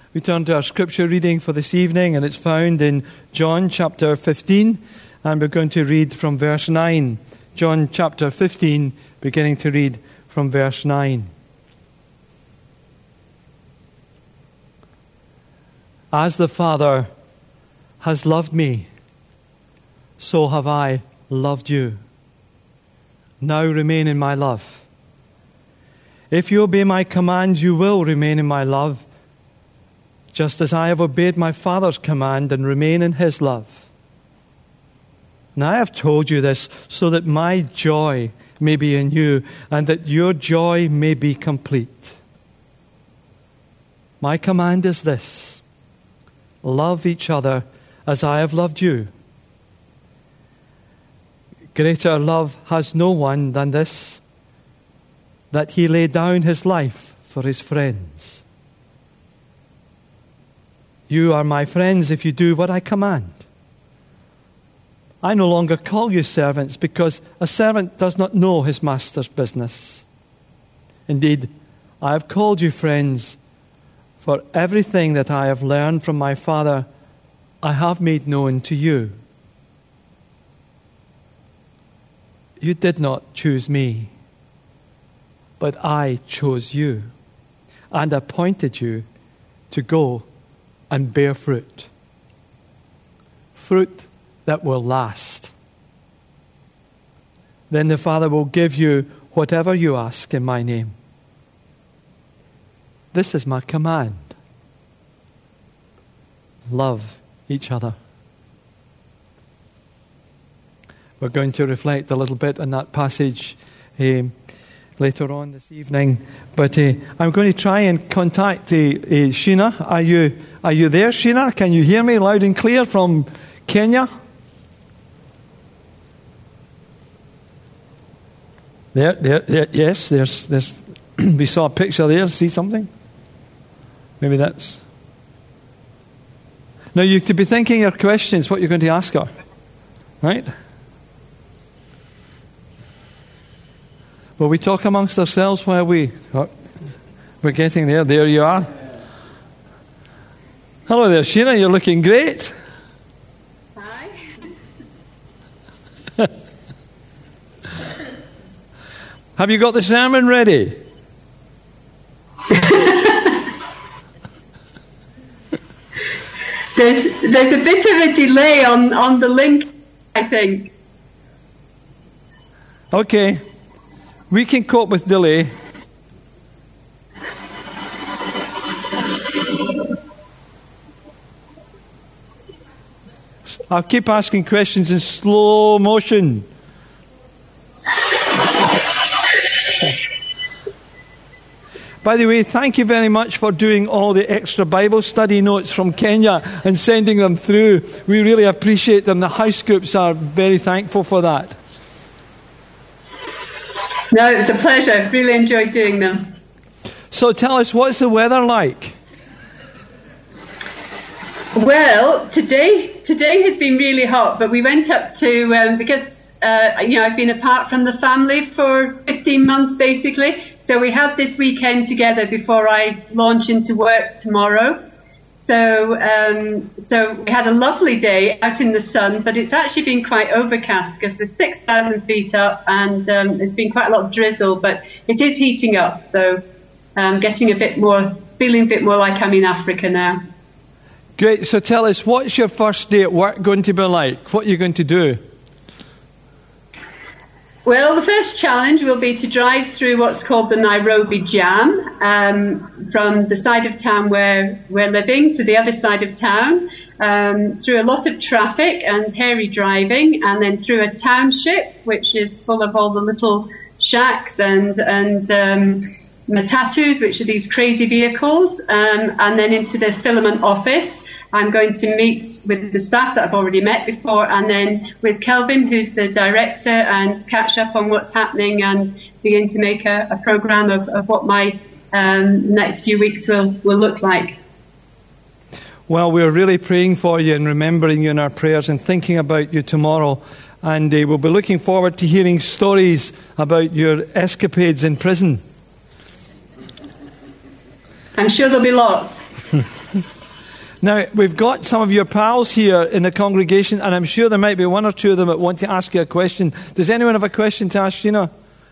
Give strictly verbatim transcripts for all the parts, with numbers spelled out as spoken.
We turn to our scripture reading for this evening, and it's found in John chapter fifteen, and we're going to read from verse nine. John chapter fifteen, beginning to read from verse nine. As the Father has loved me, so have I loved you. Now remain in my love. If you obey my commands, you will remain in my love, just as I have obeyed my Father's command and remain in his love. And I have told you this so that my joy may be in you and that your joy may be complete. My command is this: love each other as I have loved you. Greater love has no one than this, that he lay down his life for his friends. You are my friends if you do what I command. I no longer call you servants, because a servant does not know his master's business. Indeed, I have called you friends, for everything that I have learned from my Father I have made known to you. You did not choose me, but I chose you and appointed you to go and bear fruit. Fruit that will last. Then the Father will give you whatever you ask in my name. This is my command: love each other. We're going to reflect a little bit on that passage um, later on this evening. But uh, I'm going to try and contact uh, uh, Sheena. Are you are you there, Sheena? Can you hear me loud and clear from Kenya? There, there, there yes, there's, there's we saw a picture there. See something? Maybe that's... Now, you to be thinking your questions, what you're going to ask her. Right? Will we talk amongst ourselves while we... Oh, we're getting there. There you are. Hello there, Sheena. You're looking great. Hi. Have you got the sermon ready? There's there's a bit of a delay on, on the link, I think. Okay. We can cope with delay. I'll keep asking questions in slow motion. By the way, thank you very much for doing all the extra Bible study notes from Kenya and sending them through. We really appreciate them. The house groups are very thankful for that. No, it was a pleasure. Really enjoyed doing them. So tell us, what's the weather like? Well, today today has been really hot, but we went up to, um, because, uh, you know, I've been apart from the family for fifteen months, basically. So we had this weekend together before I launch into work tomorrow. So um, so we had a lovely day out in the sun, but it's actually been quite overcast because we're six thousand feet up, and um, there's been quite a lot of drizzle, but it is heating up. So I'm getting a bit more, feeling a bit more like I'm in Africa now. Great. So tell us, what's your first day at work going to be like? What are you going to do? Well, the first challenge will be to drive through what's called the Nairobi Jam, um, from the side of town where we're living to the other side of town, um, through a lot of traffic and hairy driving, and then through a township, which is full of all the little shacks and, and um, matatus, which are these crazy vehicles, um, and then into the filament office. I'm going to meet with the staff that I've already met before, and then with Kelvin, who's the director, and catch up on what's happening and begin to make a, a program of, of what my um, next few weeks will, will look like. Well, we're really praying for you and remembering you in our prayers and thinking about you tomorrow. And uh, we'll be looking forward to hearing stories about your escapades in prison. I'm sure there'll be lots. Now, we've got some of your pals here in the congregation, and I'm sure there might be one or two of them that want to ask you a question. Does anyone have a question to ask Sheena?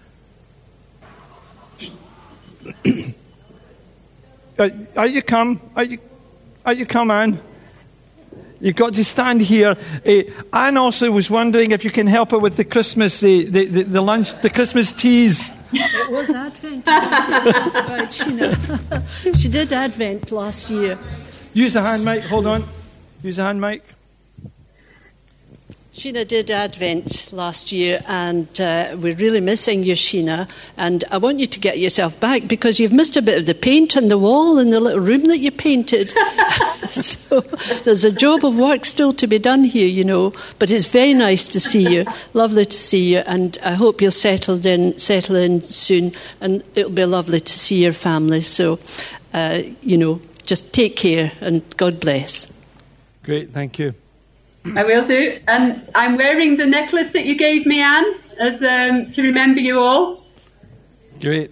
are, are you come? Are you, are you come, Anne? You've got to stand here. Uh, Anne also was wondering if you can help her with the Christmas, uh, the, the, the lunch, the Christmas teas. It was Advent about Sheena. She did Advent last year. Use the hand mic. Hold on. Use the hand mic. Sheena did Advent last year, and uh, we're really missing you, Sheena. And I want you to get yourself back because you've missed a bit of the paint on the wall in the little room that you painted. So there's a job of work still to be done here, you know. But it's very nice to see you. Lovely to see you, and I hope you'll settle in, settle in soon. And it'll be lovely to see your family. So, uh, you know, just take care and God bless. Great, thank you. I will do. And I'm wearing the necklace that you gave me, Anne, as um, to remember you all. Great.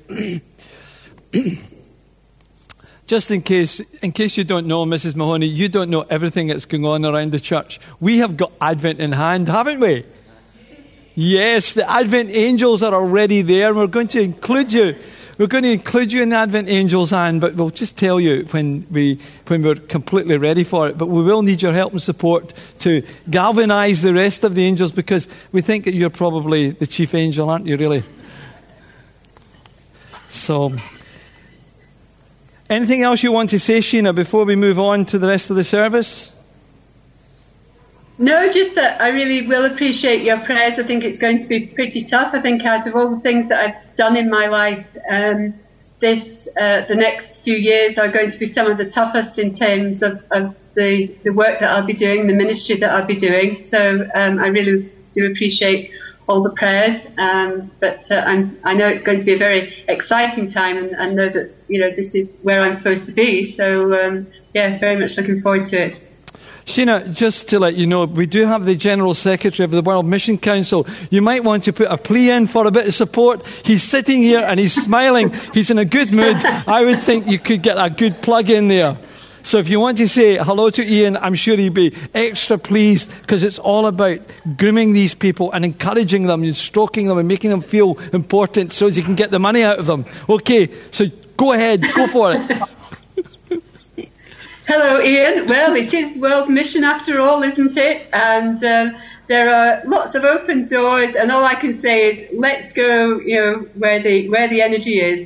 Just in case, in case you don't know, Missus Mahoney, you don't know everything that's going on around the church. We have got Advent in hand, haven't we? Yes, the Advent angels are already there. We're going to include you. We're going to include you in the Advent Angels, Anne, but we'll just tell you when, we, when we're completely ready for it. But we will need your help and support to galvanise the rest of the angels, because we think that you're probably the chief angel, aren't you, really? So, anything else you want to say, Sheena, before we move on to the rest of the service? No, just that I really will appreciate your prayers. I think it's going to be pretty tough. I think out of all the things that I've done in my life, um, this uh, the next few years are going to be some of the toughest in terms of, of the, the work that I'll be doing, the ministry that I'll be doing. So um, I really do appreciate all the prayers. Um, but uh, I'm, I know it's going to be a very exciting time, and, and know that, you know, this is where I'm supposed to be. So um, yeah, very much looking forward to it. Sheena, just to let you know, we do have the General Secretary of the World Mission Council. You might want to put a plea in for a bit of support. He's sitting here and he's smiling. He's in a good mood. I would think you could get a good plug in there. So if you want to say hello to Ian, I'm sure he'd be extra pleased, because it's all about grooming these people and encouraging them and stroking them and making them feel important so as you can get the money out of them. Okay, so go ahead, go for it. Hello, Ian. Well, it is World Mission after all, isn't it? And um, there are lots of open doors, and all I can say is, let's go, you know, where the where the energy is.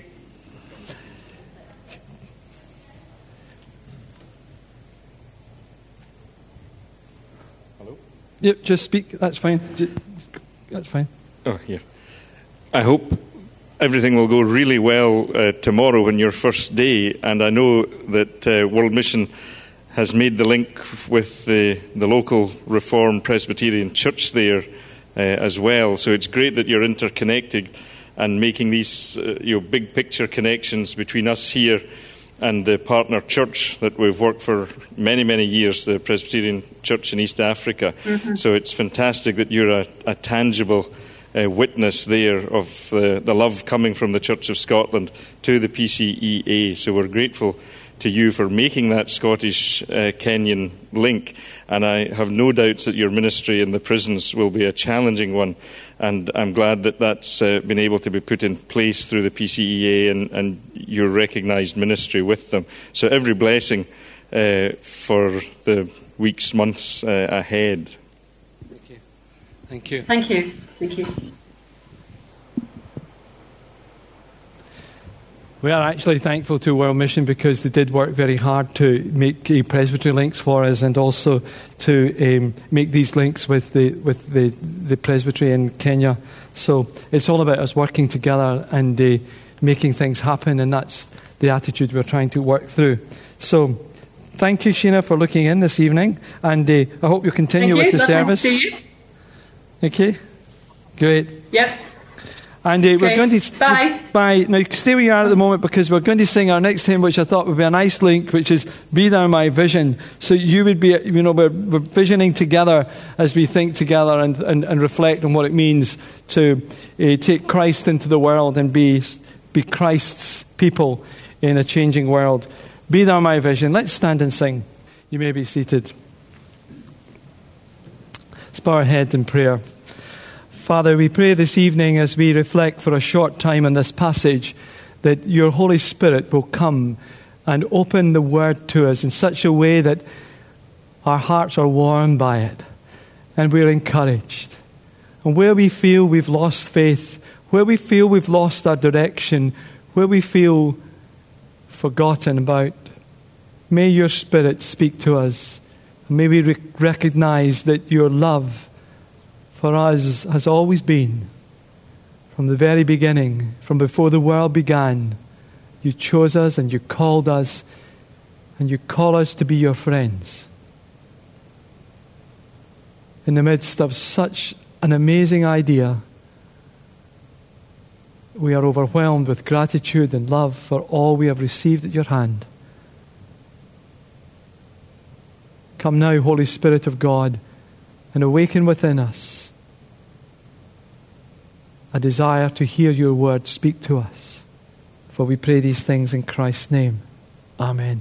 Hello? Yep, just speak. That's fine. Just, that's fine. Oh, here. I hope everything will go really well uh, tomorrow on your first day, and I know that uh, World Mission has made the link with the, the local Reformed Presbyterian Church there uh, as well. So it's great that you're interconnected and making these uh, you know, big picture connections between us here and the partner church that we've worked for many, many years, the Presbyterian Church in East Africa. Mm-hmm. So it's fantastic that you're a, a tangible Uh, witness there of uh, the love coming from the Church of Scotland to the P C E A. So we're grateful to you for making that Scottish-Kenyan uh, link. And I have no doubts that your ministry in the prisons will be a challenging one. And I'm glad that that's uh, been able to be put in place through the P C E A and, and your recognised ministry with them. So every blessing uh, for the weeks, months uh, ahead. Thank you. Thank you. Thank you. Thank you. We are actually thankful to World Mission, because they did work very hard to make uh, presbytery links for us, and also to um, make these links with the with the, the presbytery in Kenya. So it's all about us working together and uh, making things happen, and that's the attitude we're trying to work through. So thank you, Sheena, for looking in this evening, and uh, I hope you continue Thank with you. the Lovely service. to see you. Okay, great. Yep. And uh, we're Okay. going to Bye. Bye. Now stay where you are at the moment, because we're going to sing our next hymn, which I thought would be a nice link, which is "Be Thou My Vision." So you would be, you know, we're, we're visioning together as we think together and, and, and reflect on what it means to uh, take Christ into the world and be be Christ's people in a changing world. Be thou my vision. Let's stand and sing. You may be seated. Let's bow our heads in prayer. Father, we pray this evening as we reflect for a short time on this passage that your Holy Spirit will come and open the Word to us in such a way that our hearts are warmed by it and we're encouraged. And where we feel we've lost faith, where we feel we've lost our direction, where we feel forgotten about, may your Spirit speak to us. May we re- recognize that your love for us has always been, from the very beginning, from before the world began. You chose us and you called us, and you call us to be your friends. In the midst of such an amazing idea, we are overwhelmed with gratitude and love for all we have received at your hand. Come now, Holy Spirit of God, and awaken within us a desire to hear your word speak to us. For we pray these things in Christ's name. Amen.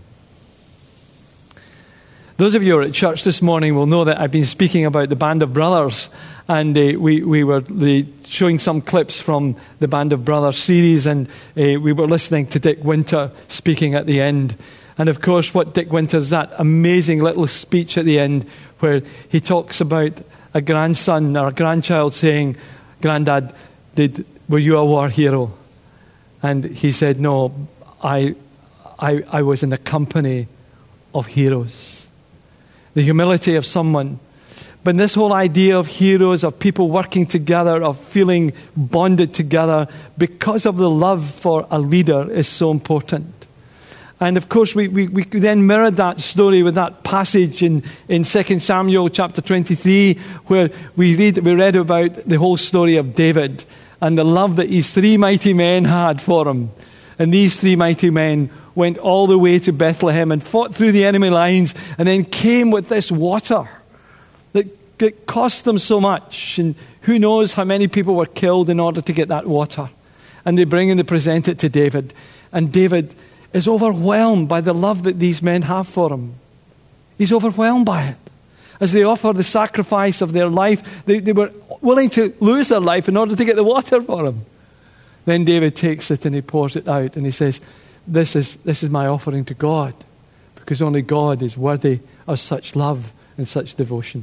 Those of you who are at church this morning will know that I've been speaking about the Band of Brothers, and uh, we, we were uh, showing some clips from the Band of Brothers series, and uh, we were listening to Dick Winter speaking at the end. And of course, what Dick Winter's that amazing little speech at the end where he talks about a grandson or a grandchild saying, "Grandad, did were you a war hero?" And he said, "No, I, I, I was in the company of heroes." The humility of someone. But this whole idea of heroes, of people working together, of feeling bonded together because of the love for a leader is so important. And of course, we, we, we then mirrored that story with that passage in, in Second Samuel chapter twenty-three, where we read we read about the whole story of David and the love that his three mighty men had for him. And these three mighty men went all the way to Bethlehem and fought through the enemy lines and then came with this water that, that cost them so much. And who knows how many people were killed in order to get that water. And they bring and they present it to David. And David is overwhelmed by the love that these men have for him. He's overwhelmed by it. As they offer the sacrifice of their life, they, they were willing to lose their life in order to get the water for him. Then David takes it and he pours it out and he says, This is this is my offering to God, because only God is worthy of such love and such devotion.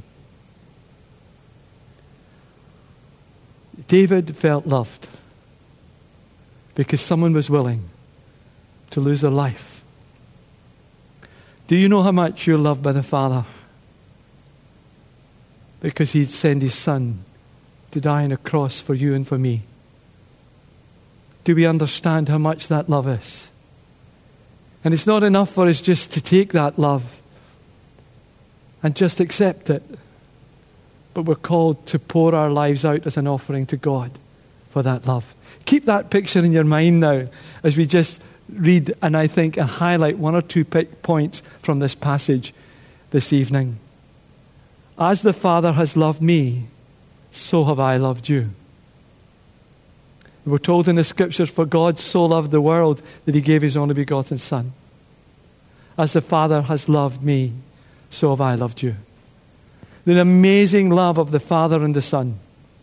David felt loved because someone was willing to lose their life. Do you know how much you're loved by the Father? Because he'd send his Son to die on a cross for you and for me. Do we understand how much that love is? And it's not enough for us just to take that love and just accept it. But we're called to pour our lives out as an offering to God for that love. Keep that picture in your mind now as we just read and I think and highlight one or two points from this passage this evening. As the Father has loved me, so have I loved you. We're told in the Scriptures, for God so loved the world that he gave his only begotten Son. As the Father has loved me, so have I loved you. The amazing love of the Father and the Son.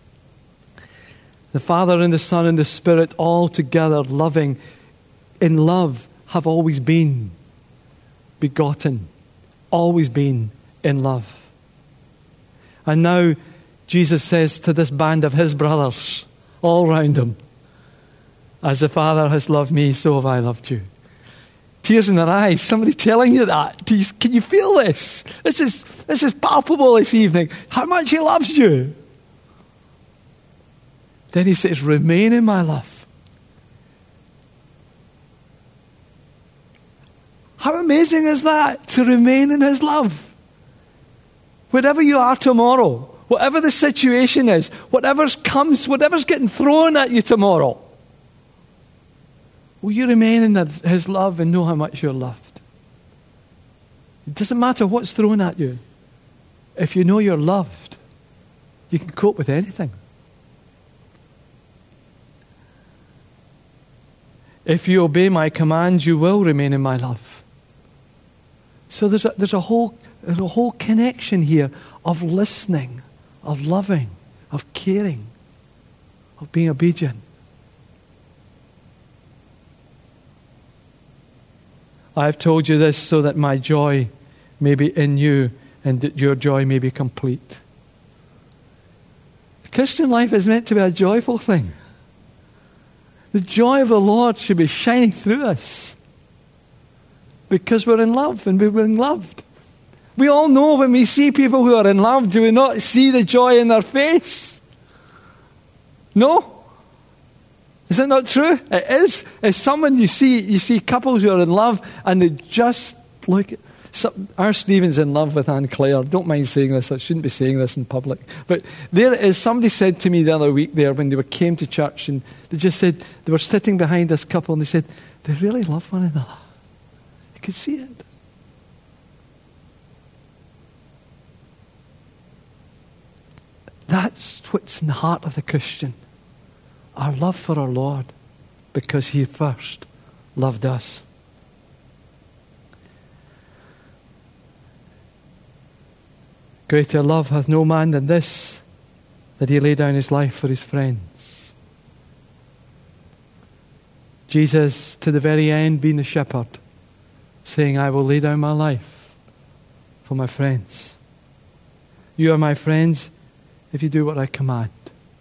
The Father and the Son and the Spirit all together loving, in love, have always been begotten, always been in love. And now Jesus says to this band of his brothers all round him, as the Father has loved me, so have I loved you. Tears in their eyes, somebody telling you that. Do you, can you feel this? This is, this is palpable this evening. How much he loves you. Then he says, remain in my love. How amazing is that, to remain in his love? Wherever you are tomorrow, whatever the situation is, whatever's comes, whatever's getting thrown at you tomorrow, will you remain in his love and know how much you're loved? It doesn't matter what's thrown at you. If you know you're loved, you can cope with anything. If you obey my commands, you will remain in my love. So there's a, there's a whole there's a whole connection here of listening, of loving, of caring, of being obedient. I have told you this so that my joy may be in you and that your joy may be complete. The Christian life is meant to be a joyful thing. The joy of the Lord should be shining through us because we're in love and we're being loved. We all know when we see people who are in love, do we not see the joy in their face? No? Is it not true? It is. If someone you see, you see couples who are in love and they just look at, some, our Stephen's in love with Anne Claire. Don't mind saying this. I shouldn't be saying this in public. But there it is. Somebody said to me the other week there when they were, came to church and they just said, they were sitting behind this couple and they said, they really love one another. You could see it. That's what's in the heart of the Christian. Our love for our Lord, because He first loved us. Greater love hath no man than this, that he lay down his life for his friends. Jesus, to the very end, being the shepherd, saying, I will lay down my life for my friends. You are my friends if you do what I command.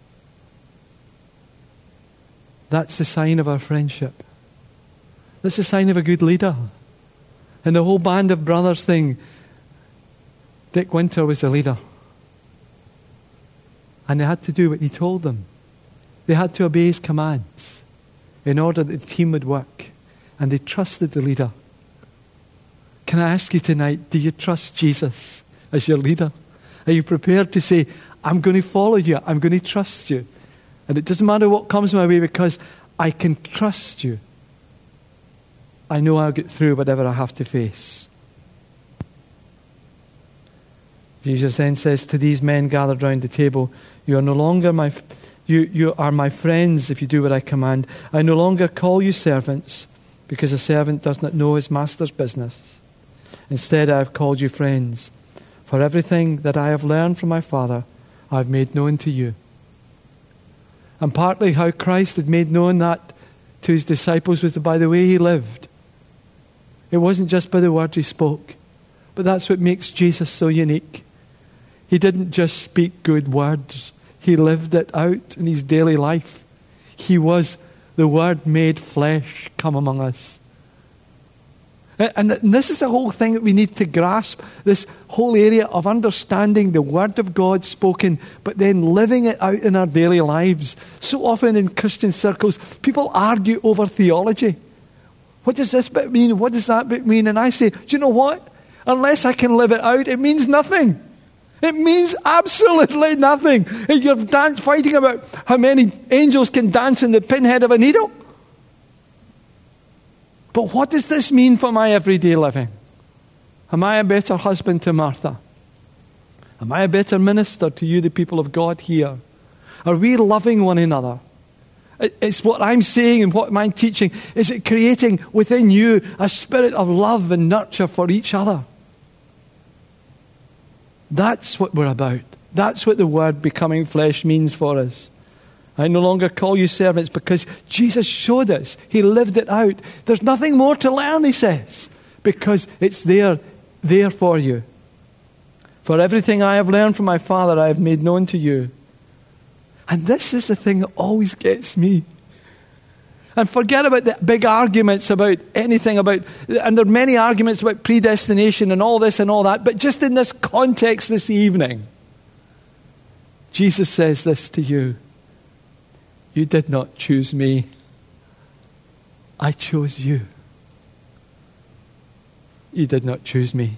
That's the sign of our friendship. That's the sign of a good leader. And the whole band of brothers thing, Dick Winter was the leader. And they had to do what he told them. They had to obey his commands in order that the team would work. And they trusted the leader. Can I ask you tonight, do you trust Jesus as your leader? Are you prepared to say, I'm going to follow you, I'm going to trust you? And it doesn't matter what comes my way because I can trust you. I know I'll get through whatever I have to face. Jesus then says to these men gathered round the table, You are no longer my, you, you are my friends if you do what I command. I no longer call you servants, because a servant does not know his master's business. Instead, I have called you friends, for everything that I have learned from my Father, I have made known to you. And partly how Christ had made known that to his disciples was by the way he lived. It wasn't just by the words he spoke, but that's what makes Jesus so unique. He didn't just speak good words. He lived it out in his daily life. He was the Word made flesh come among us. And this is the whole thing that we need to grasp, this whole area of understanding the Word of God spoken, but then living it out in our daily lives. So often in Christian circles, people argue over theology. What does this bit mean? What does that bit mean? And I say, do you know what? Unless I can live it out, it means nothing. It means absolutely nothing. You're dance, fighting about how many angels can dance in the pinhead of a needle. But what does this mean for my everyday living? Am I a better husband to Martha? Am I a better minister to you, the people of God here? Are we loving one another? It's what I'm saying and what I'm teaching. Is it creating within you a spirit of love and nurture for each other? That's what we're about. That's what the word becoming flesh means for us. I no longer call you servants because Jesus showed us. He lived it out. There's nothing more to learn, he says, because it's there, there for you. For everything I have learned from my Father, I have made known to you. And this is the thing that always gets me. And forget about the big arguments about anything about, and there are many arguments about predestination and all this and all that, but just in this context this evening, Jesus says this to you. You did not choose me. I chose you. You did not choose me.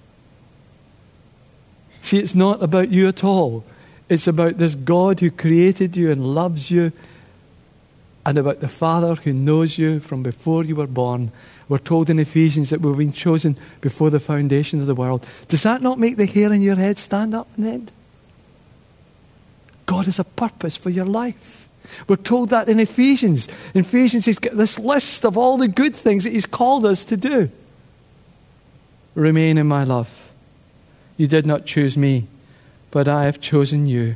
See, it's not about you at all. It's about this God who created you and loves you, and about the Father who knows you from before you were born. We're told in Ephesians that we've been chosen before the foundation of the world. Does that not make the hair in your head stand up on end? God has a purpose for your life. We're told that in Ephesians. In Ephesians, he's got this list of all the good things that he's called us to do. remain in my love. You did not choose me, but I have chosen you.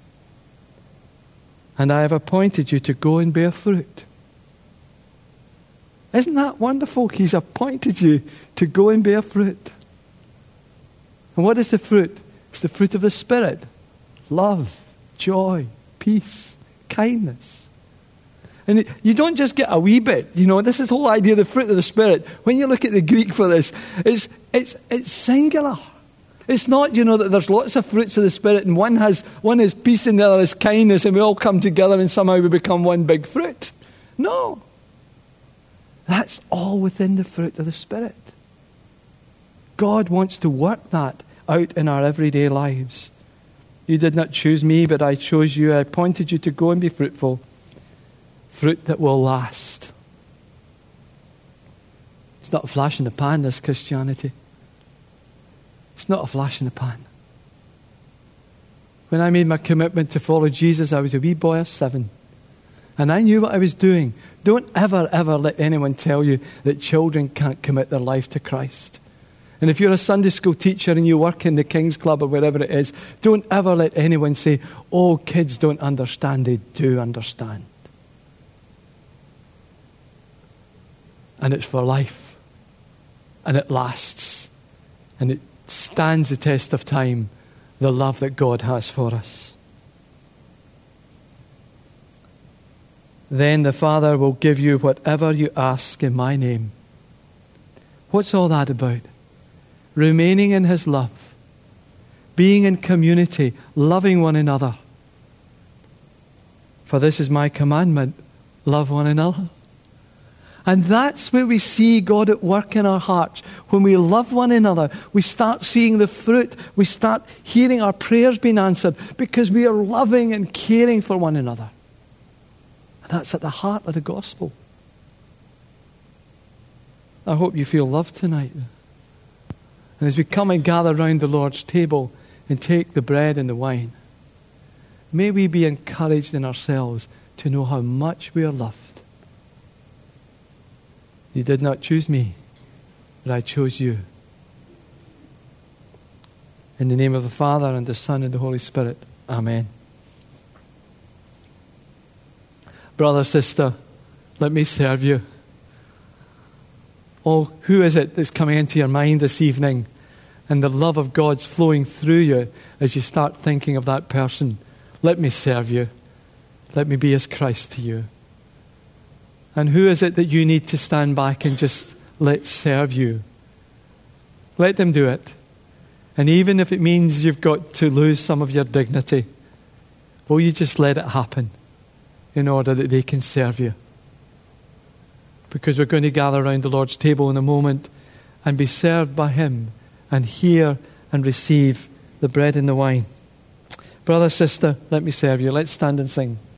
And I have appointed you to go and bear fruit. Isn't that wonderful? He's appointed you to go and bear fruit. And what is the fruit? It's the fruit of the Spirit. Love, joy, peace, kindness. And you don't just get a wee bit. You know, this is the whole idea of the fruit of the Spirit. When you look at the Greek for this, it's, it's, it's singular. It's not, you know, that there's lots of fruits of the Spirit and one has one is peace and the other is kindness and we all come together and somehow we become one big fruit. No. That's all within the fruit of the Spirit. God wants to work that out in our everyday lives. You did not choose me, but I chose you. I appointed you to go and be fruitful. Fruit that will last. It's not a flash in the pan, this Christianity. It's not a flash in the pan. When I made my commitment to follow Jesus, I was a wee boy of seven. And I knew what I was doing. Don't ever, ever let anyone tell you that children can't commit their life to Christ. And if you're a Sunday school teacher and you work in the King's Club or wherever it is, don't ever let anyone say, oh, kids don't understand. They do understand. And it's for life. And it lasts. And it stands the test of time, the love that God has for us. Then the Father will give you whatever you ask in my name. What's all that about? Remaining in his love. Being in community. Loving one another. For this is my commandment. Love one another. And that's where we see God at work in our hearts. When we love one another, we start seeing the fruit. We start hearing our prayers being answered because we are loving and caring for one another. And that's at the heart of the gospel. I hope you feel loved tonight. And as we come and gather round the Lord's table and take the bread and the wine, may we be encouraged in ourselves to know how much we are loved. You did not choose me, but I chose you. In the name of the Father, and the Son, and the Holy Spirit. Amen. Brother, sister, let me serve you. Oh, who is it that's coming into your mind this evening? And the love of God's flowing through you as you start thinking of that person. Let me serve you. Let me be as Christ to you. And who is it that you need to stand back and just let serve you? Let them do it. And even if it means you've got to lose some of your dignity, will you just let it happen in order that they can serve you? Because we're going to gather around the Lord's table in a moment and be served by him and hear and receive the bread and the wine. Brother, sister, let me serve you. Let's stand and sing.